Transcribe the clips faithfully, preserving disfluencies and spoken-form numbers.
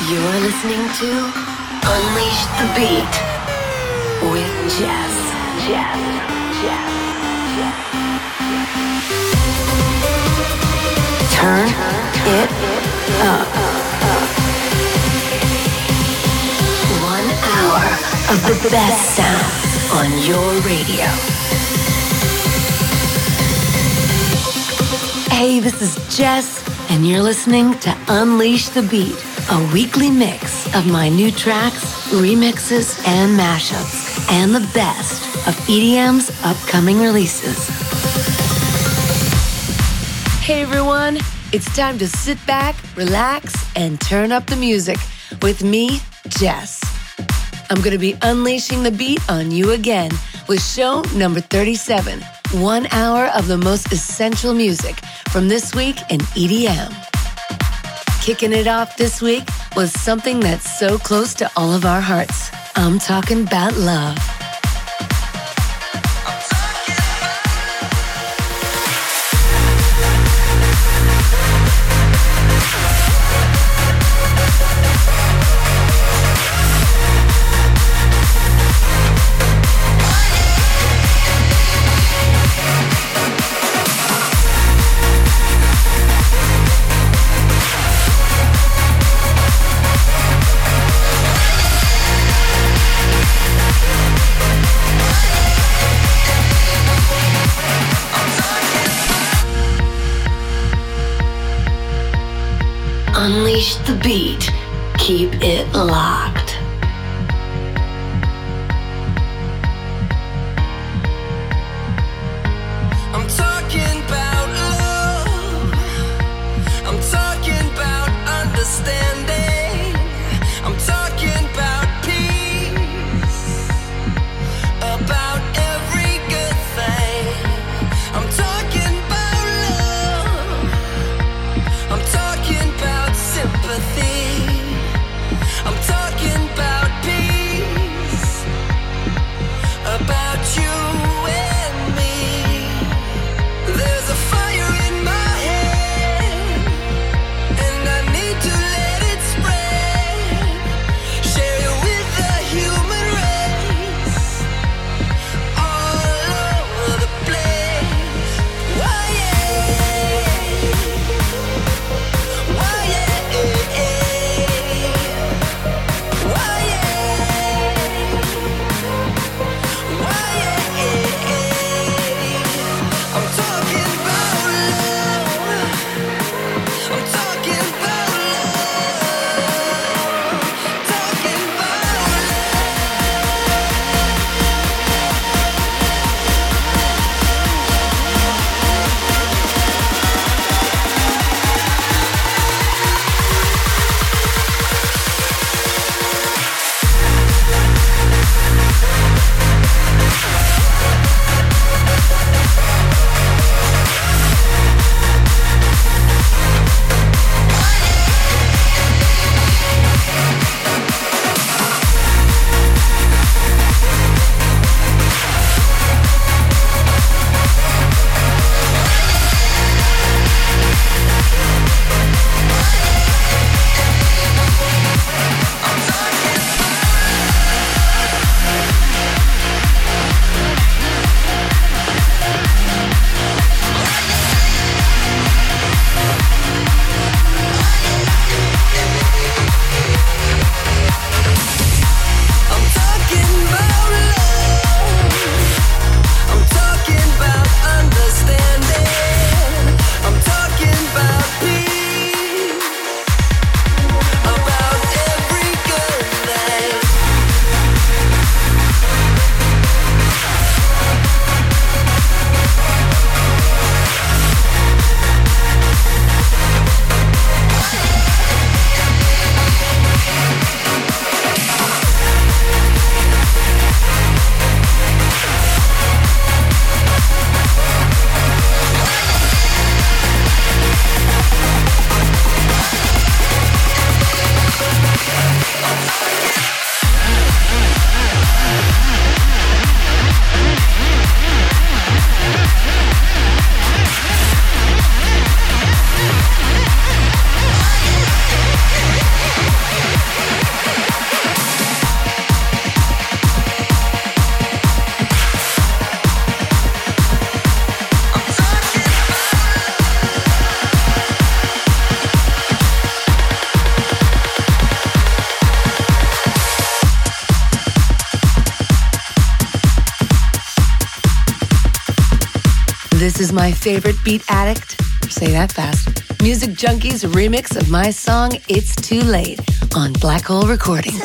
You're listening to Unleash the Beat with Jess. Jess. Jess. Jess. Turn it up. One hour of the best sounds on your radio. Hey, this is Jess, and you're listening to Unleash the Beat, a weekly mix of my new tracks, remixes, and mashups, and the best of E D M's upcoming releases. Hey everyone, it's time to sit back, relax, and turn up the music with me, Jess. I'm going to be unleashing the beat on you again with show number thirty-seven, one hour of the most essential music from this week in E D M. Kicking it off this week was something that's so close to all of our hearts. I'm talking about love. Unleash the beat. Keep it locked. I'm talking about love. I'm talking about understanding. I'm talking about peace. About every good thing. I'm talking about love. I'm talking about sympathy. I'm talking about peace. About you and me. There's a fire in my head, and I need to let it spread. Share it with the human race, all over the place. Why yeah, why yeah, This is my favorite beat addict. Say that fast. Music Junkies remix of my song It's Too Late on Black Hole Recordings.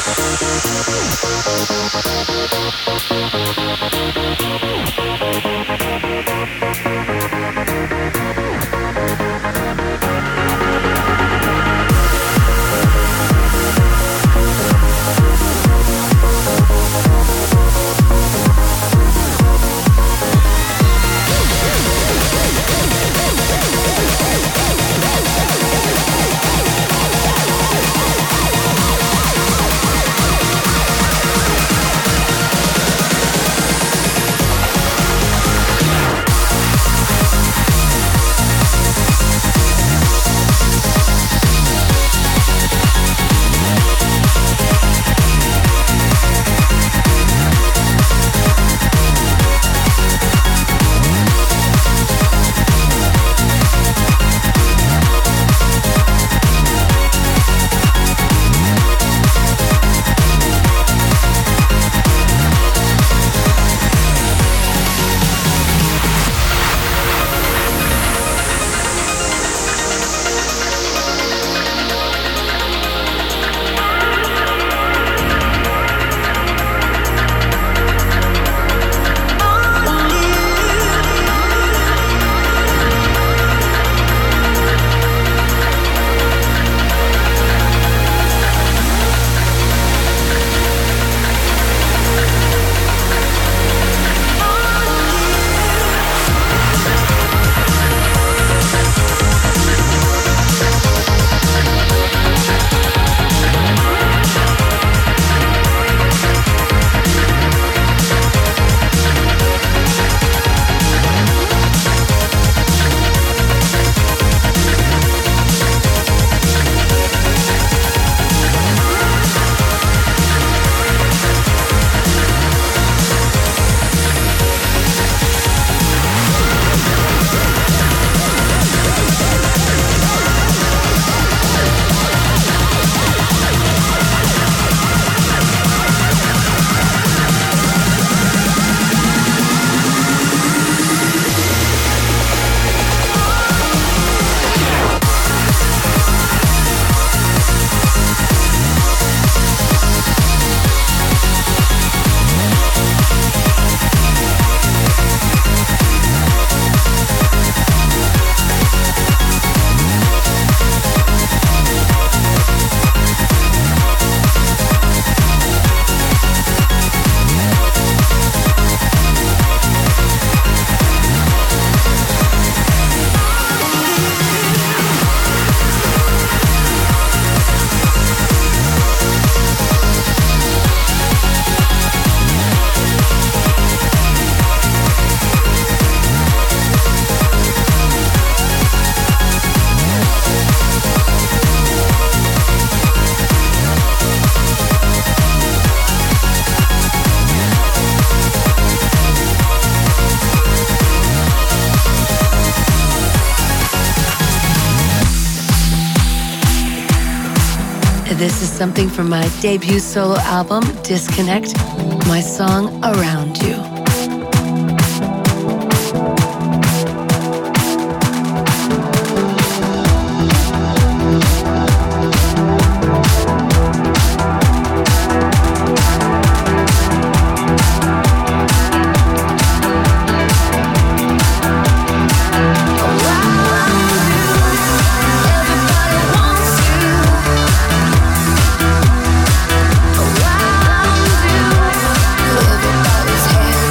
This is something from my debut solo album, Disconnect, my song Around You. Everybody's hands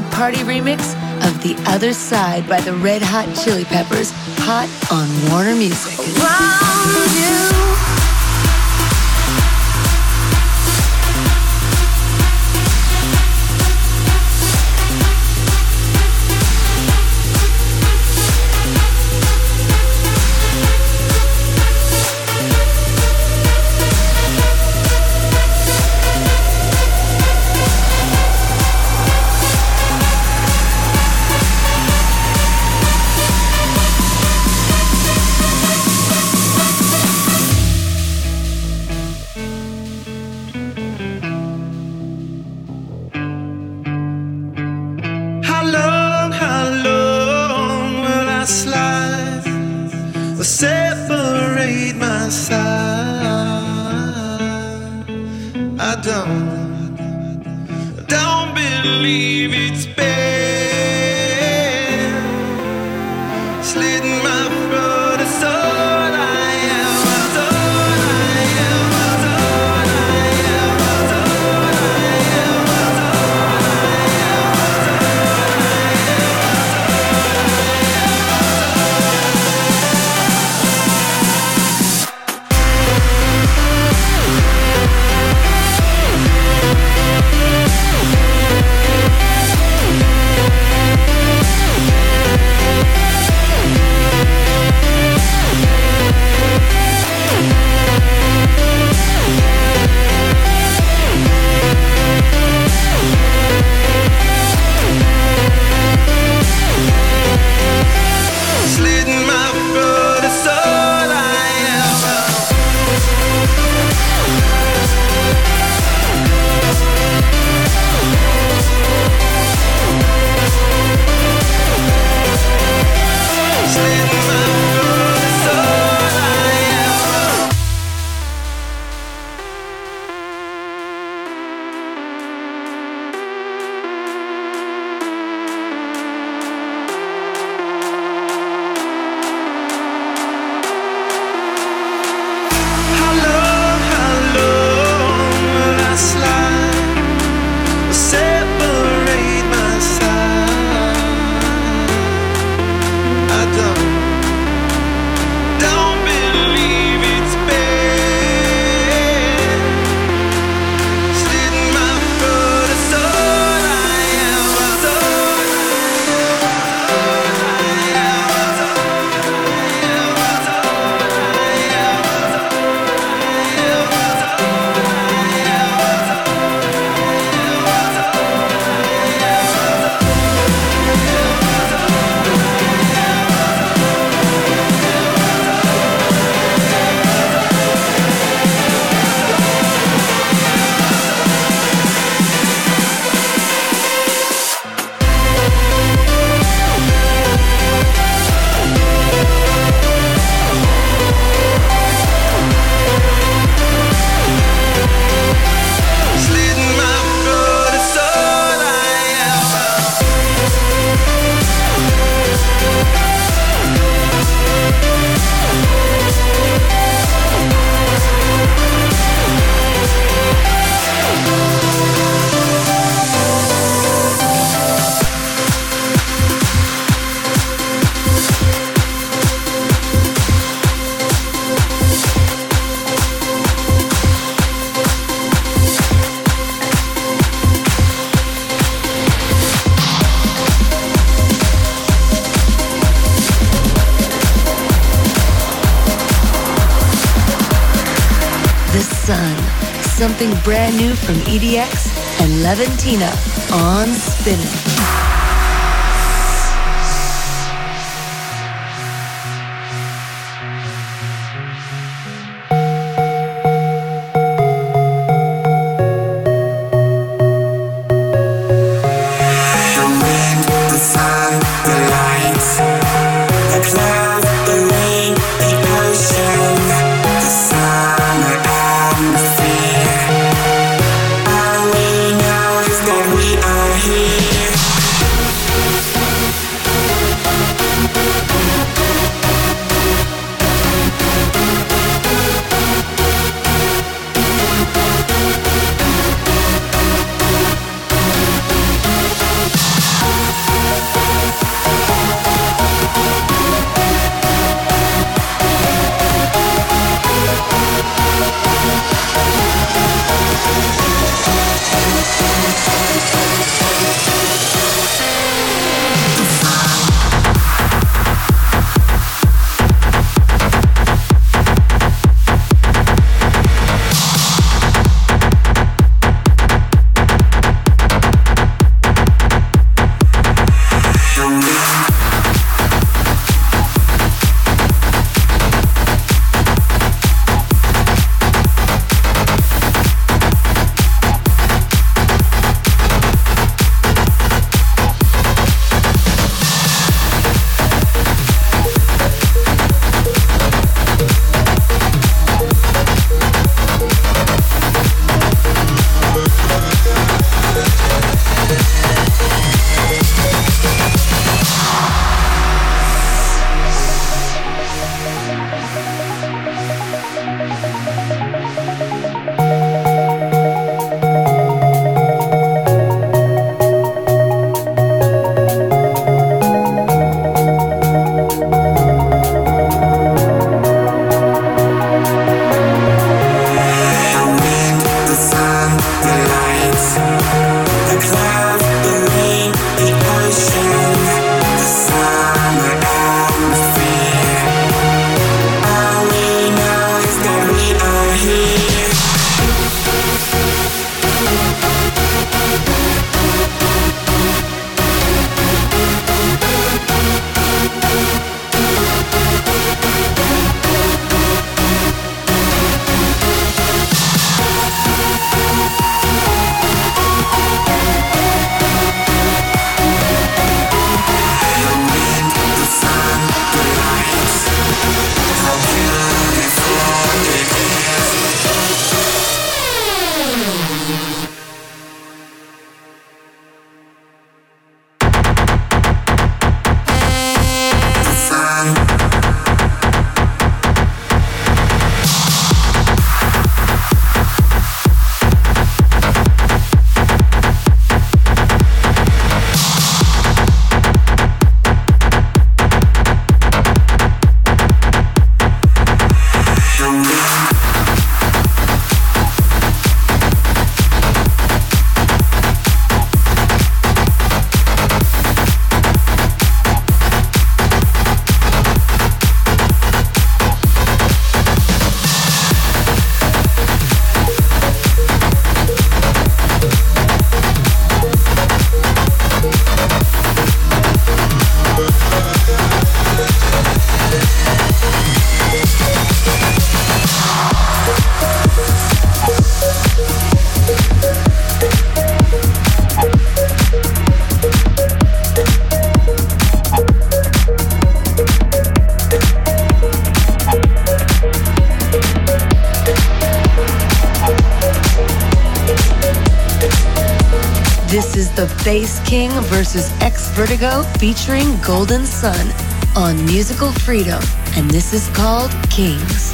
party remix of The Other Side by the Red Hot Chili Peppers, hot on Warner Music. Around you. Separate my side. I don't, don't believe it's been slitting my throat. It's all I am. It's all I am. It's all I am. It's all I am. It's all Something brand new from E D X and Levantina on Spinnin'. All we know is that we are here. The Bass King versus X Vertigo featuring Golden Sun on Musical Freedom, and this is called Kings.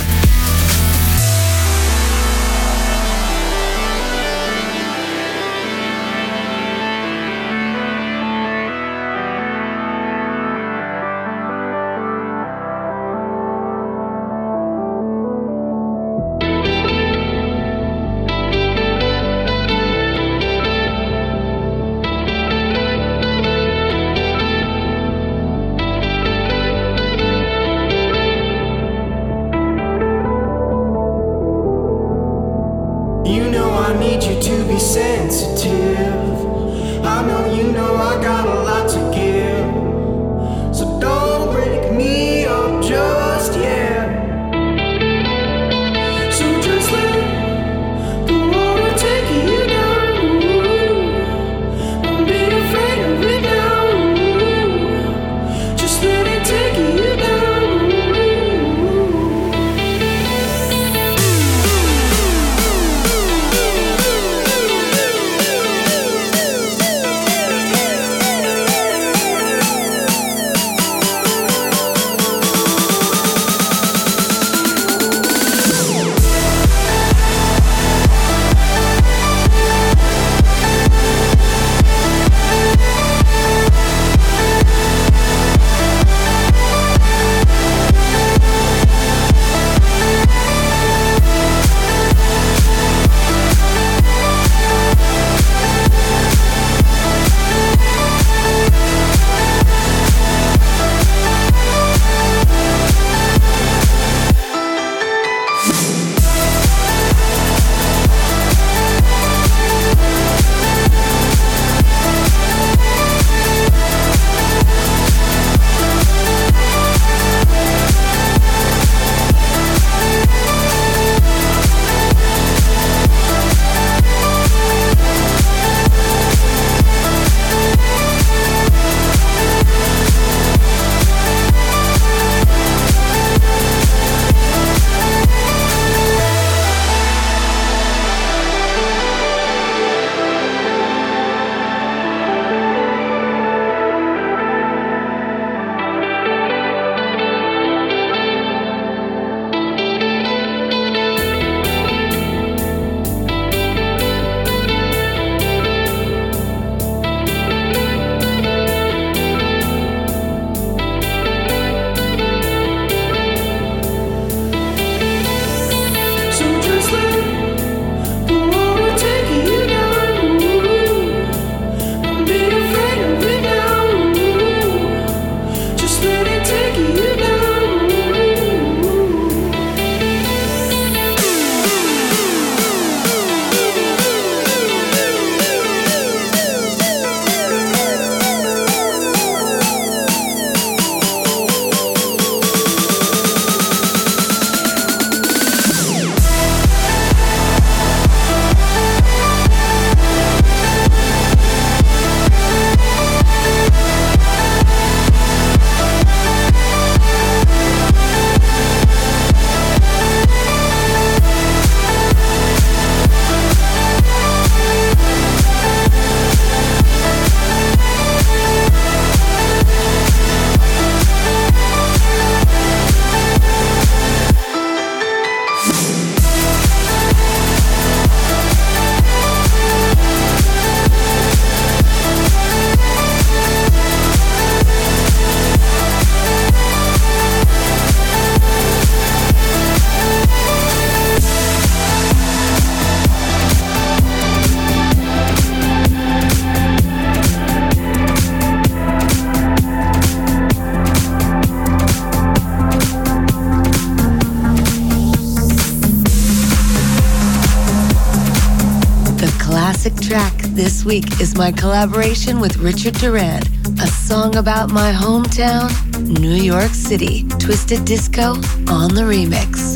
classic track this week is my collaboration with Richard Durand, a song about my hometown, New York City, Twisted Disco on the remix.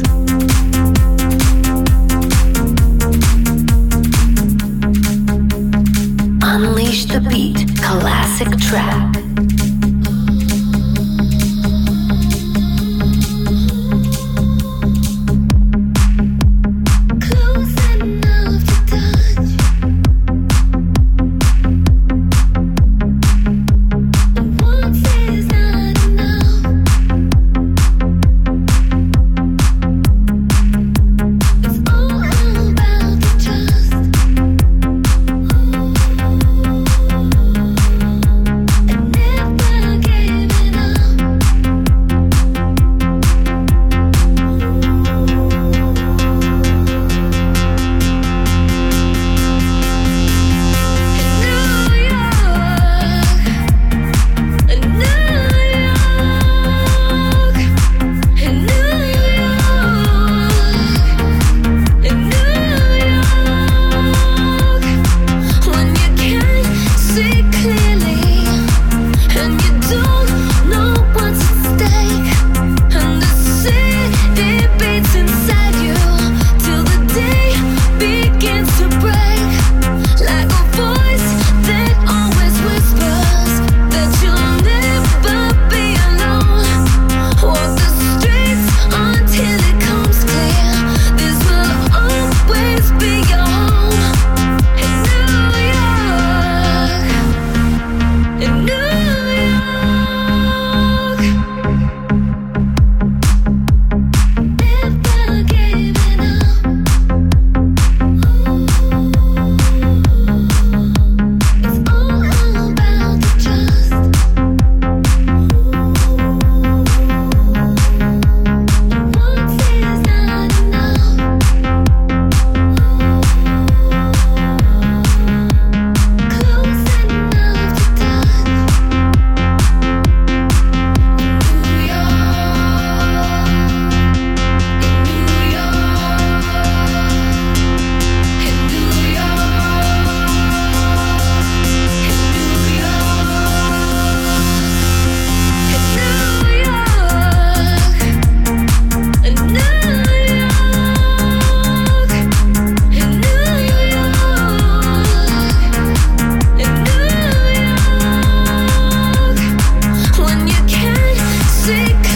Unleash the Beat classic track.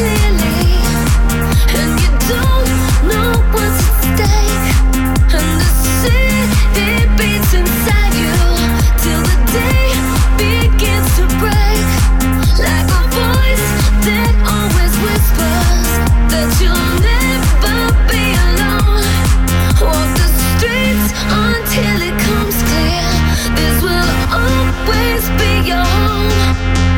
clearly, and you don't know what's at stake. And the city beats inside you till the day begins to break, like a voice that always whispers that you'll never be alone. Walk the streets until it comes clear, this will always be your home.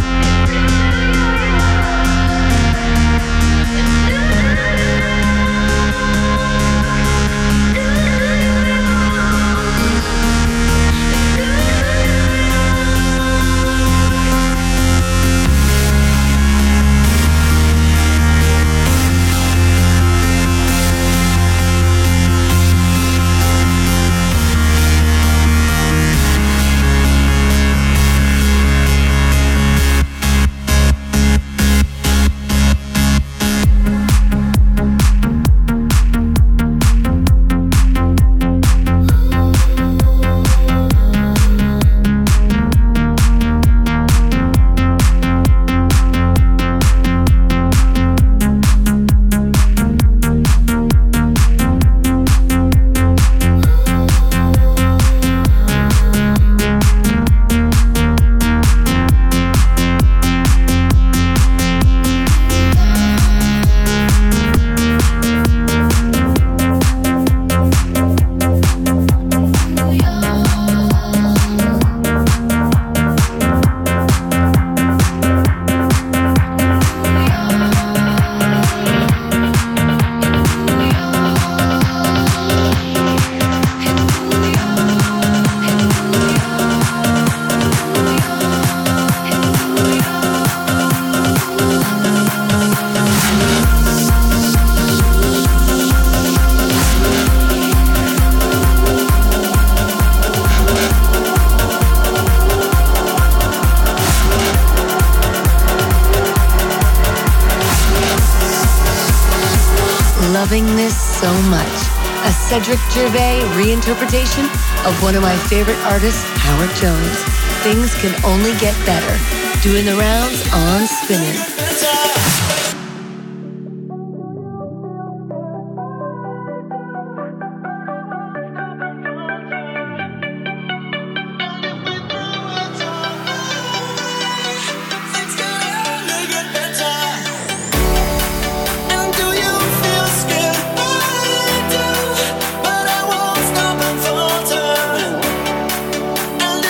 Loving this so much. A Cedric Gervais reinterpretation of one of my favorite artists, Howard Jones. Things can only get better. Doing the rounds on Spinning.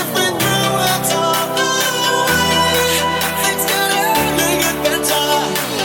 Better.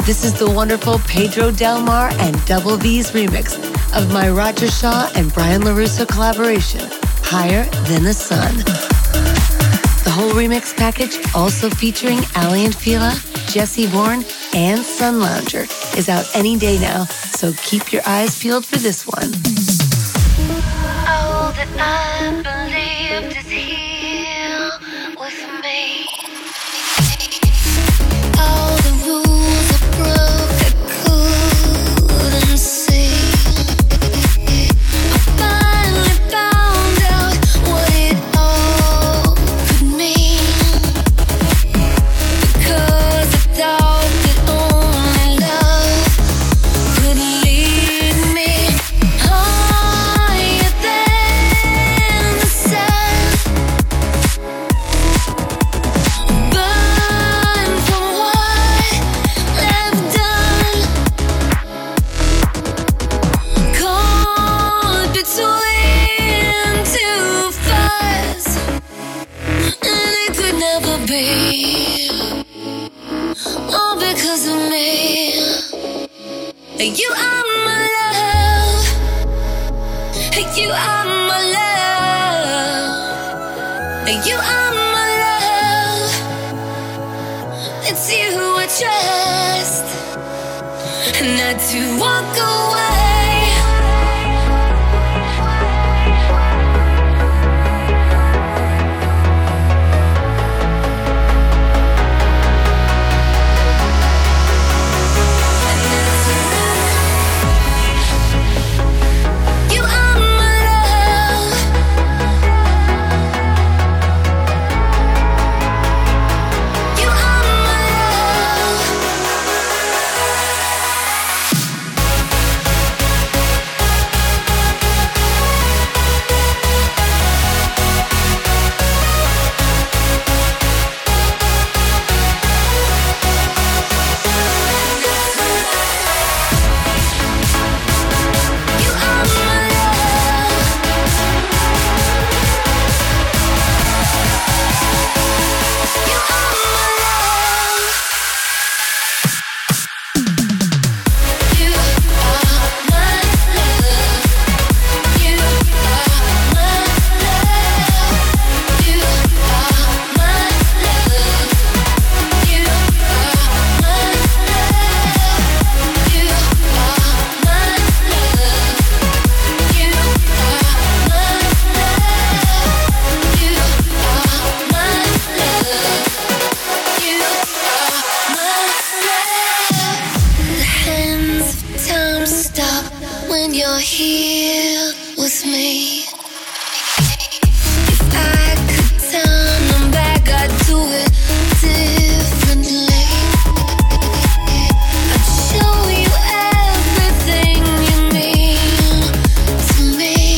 This is the wonderful Pedro Del Mar and Double V's remix of my Roger Shaw and Brian LaRusso collaboration, Higher Than the Sun. The whole remix package, also featuring Ali and Fila, Jesse Bourne, and Sun Lounger, is out any day now, so keep your eyes peeled for this one. All that I believed is here with me. All the rules I broke, I couldn't see. I finally found out what it all could mean. Because I thought that only love could lead me higher than the sun. Burn from what I've done. Caught between two fires, and it could never be all because of me. You are my love. You are my love. You are my love. It's you I trust, not to walk away. You are my love. You are my love. You are my love. You are my love. You are my love. You are my love. You are my love. You are my love. You are my love. You are my love. You are my love. You are my love. The hands of time stop when you're here with me. If I could turn them back, I'd do it differently. I'd show you everything you mean to me.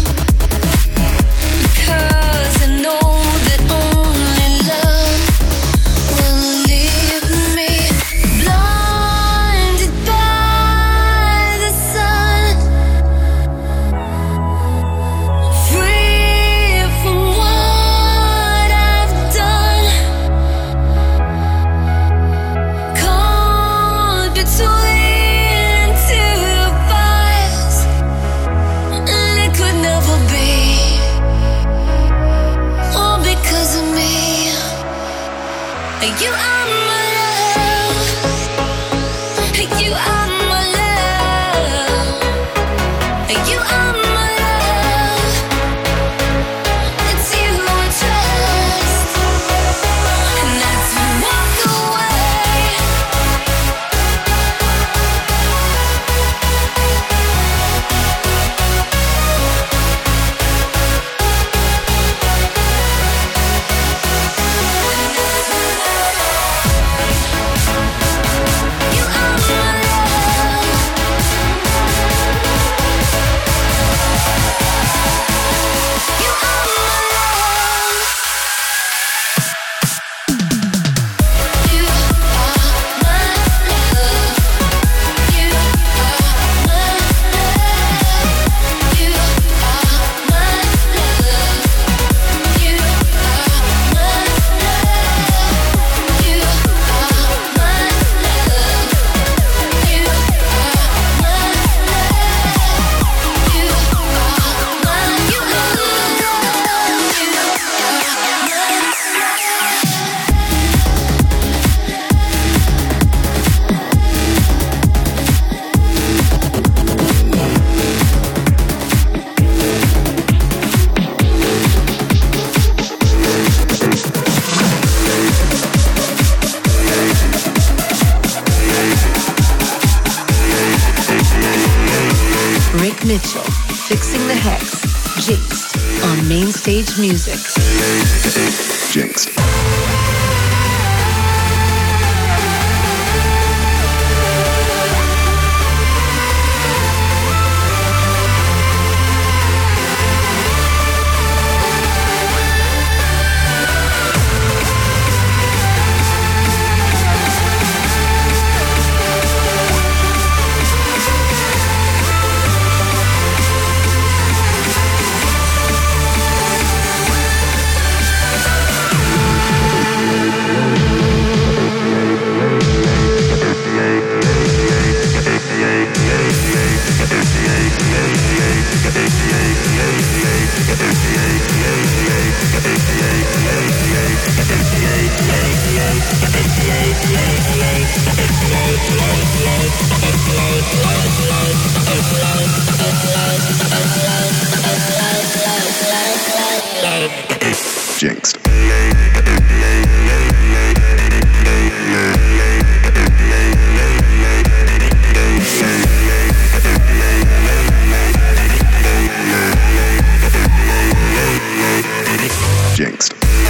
Because I know that only love will leave me blinded by the sun, free from what I've done, caught between two fires, and it could never be all because of me. You are my love. You are my love. You are my love. It's you I trust, not to walk away. Breaking the Hex, Jinxed, on Main Stage Music. Jinxed. Jinxed. Jinxed.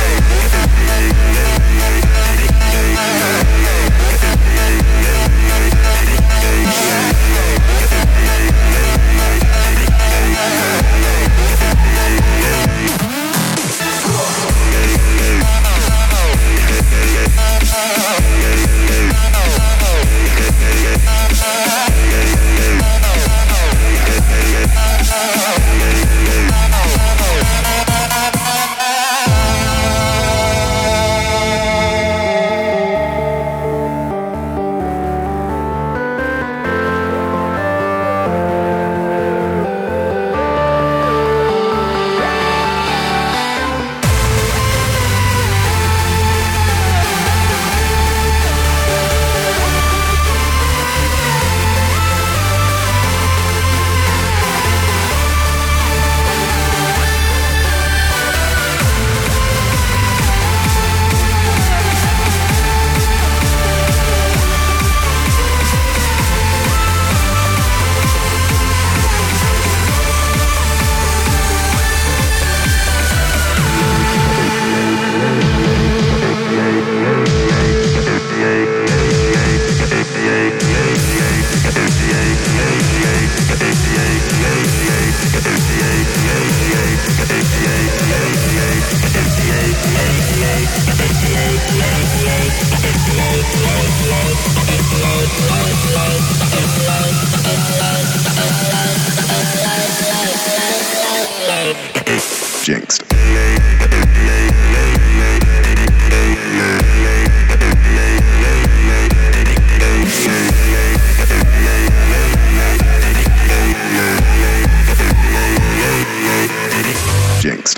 Jinxed. Jinxed.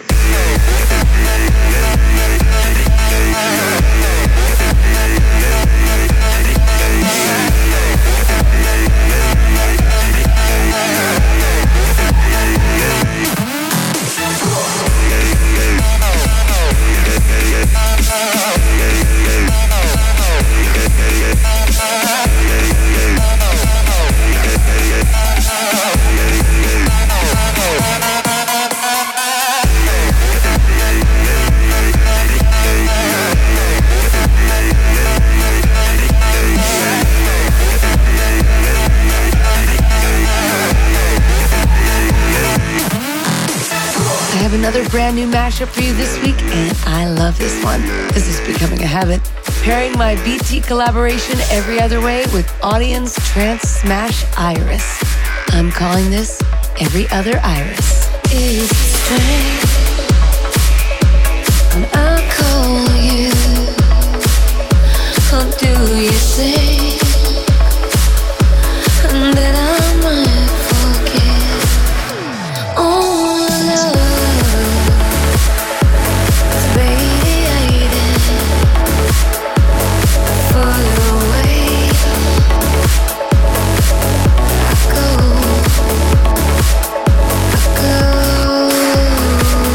Another brand new mashup for you this week, and I love this one. This is becoming a habit. Pairing my B T collaboration Every Other Way with Audience Trance Smash Iris. I'm calling this Every Other Iris. It's strange when I call you. How do you think that I might forget? Oh, love. Go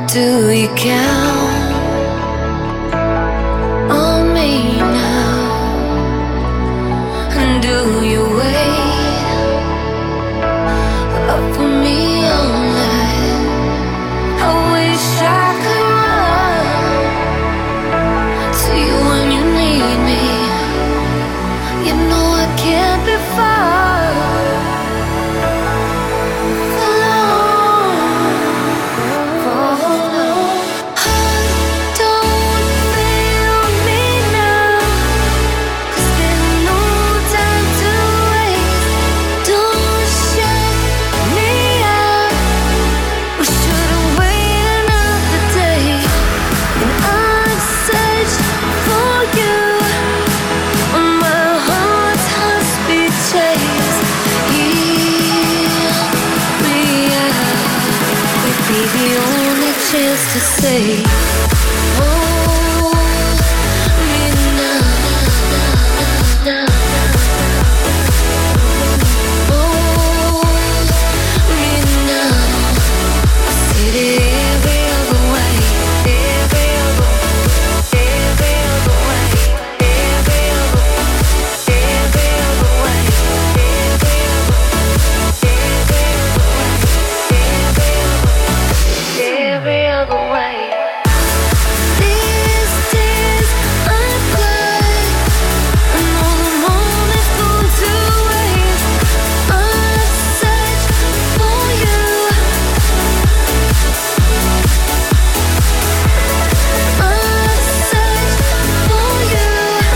Do you count on me now? And do you wait up for me all night? I wish I could run to you when you need me. You know I can't be far. Chance to say, oh, me now, now, oh, me now. I said it every other way, every other, every other way, every other, every other way, every other, every other, every other way. These tears I cry, and all the moments go to waste. I search for you. I search for you.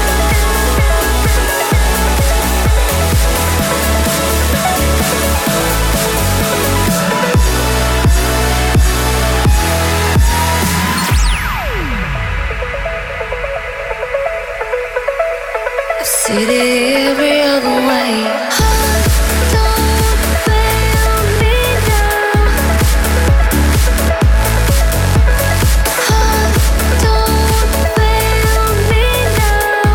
I've said it every other way. Don't fail me now. Don't fail me now.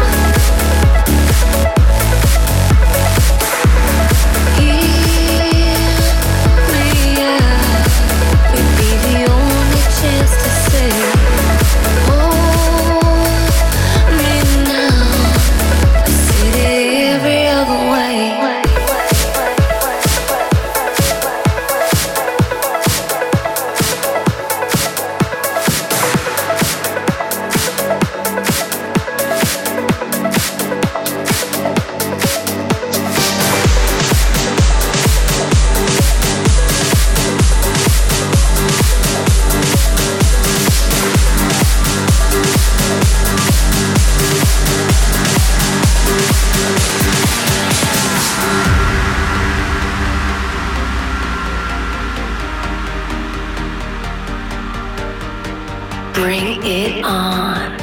Hear me out. It'd be the only chance to say, oh, me now. I said it every other way. Bring it on.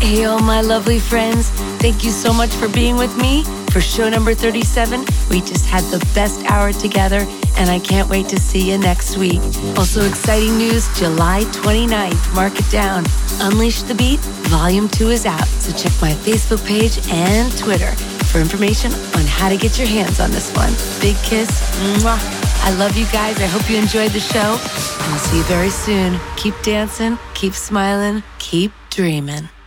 Hey, all my lovely friends. Thank you so much for being with me for show number thirty-seven. We just had the best hour together, and I can't wait to see you next week. Also, exciting news, July twenty-ninth. Mark it down. Unleash the Beat, Volume two is out. So check my Facebook page and Twitter for information on how to get your hands on this one. Big kiss. Mwah. I love you guys. I hope you enjoyed the show. And I'll see you very soon. Keep dancing, keep smiling, keep dreaming.